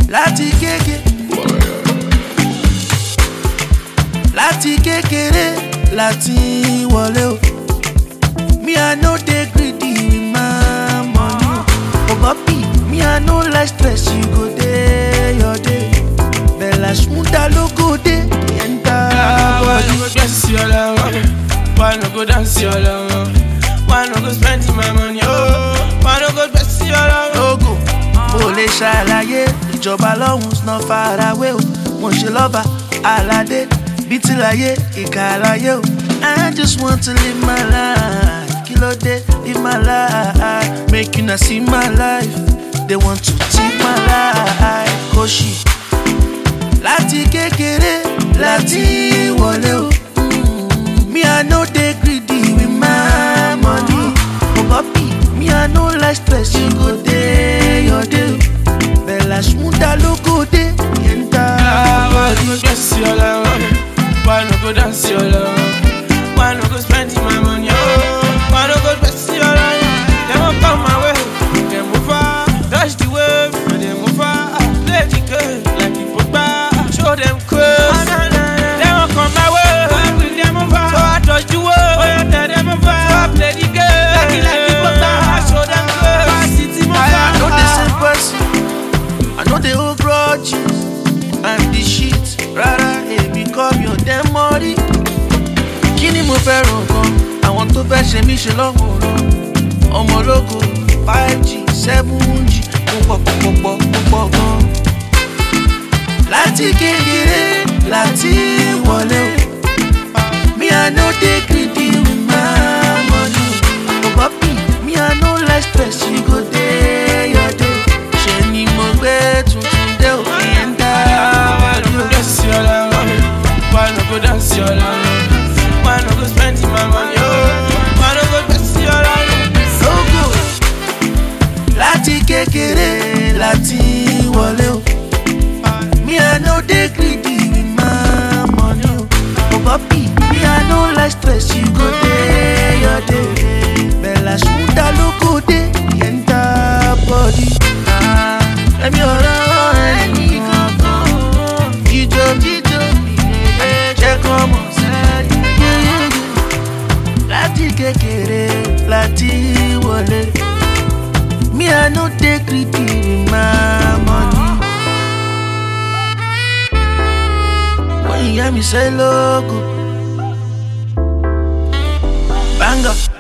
láti kékeré láti wọlé o. Me I no dey greedy with my money. Oh papi, me I no like stress, you go dey your day. Bella Shmurda lo go dey enter Why body. no go dress your love? Why no go dance your love? Why no go spend my money? Oh, why no go dress your love? Logo, mo lè ṣàlàyé ìjọba lọ́hùn not far away o. Mo ṣe lọ́ba aládé bíi ti láyé ìkà láyé o. I just want to live my life. Kílódé live my life. Make una see my life. They want to take my life. Kóṣì láti kékeré láti wọlé o. Me I no dey greedy with my money. Oh papi, me I no like stress, you go dey your day. Bella Shmurda lo go dey enter Why no go body. dress your love? Why no go dance your love? Why no go spend my money? Oh, why no go dress your love? They won't come my way. They move far, touch the wave, and they move far. Play the game like it football. Show them curves. They won't come my way. They move far, so I touch the wave. Oh, yeah, tell them move far. So I play the game like it football. I show them curves. City move far. I know the same person. I know they hold grudges. I'm the shit. Rather, hey, become your damn money. Kíni mo fẹ́ràn gan? Àwọn tó fẹ́ ṣe mí ṣe lọ́wọ́rọ́. Ọmọ ológo 5G 7G mo pọ̀ gan. Láti kékeré láti wọlé o. Me I no dey greedy with my money. Oh papi, me I no like stress, you go dey your day. Ṣé ni mo gbé tuntun dé o? Why no go dress your love? Why no go dance your love? Why no go spend my money? Oh, why no go dress your love? Logo láti kékeré láti wọlé o. Me I no dey greedy with my money o. Oh papi, me I no like stress, you go dey your day. Bella Shmurda ló go dey enter body. Ẹ̀mí ọ̀rọ̀ ẹni kankan. Jíjó jẹ́ kán mọ̀ sẹ́yìn. Láti kékeré láti wọlé. Me I no dey greedy with my money. When you hear me say logo, banger.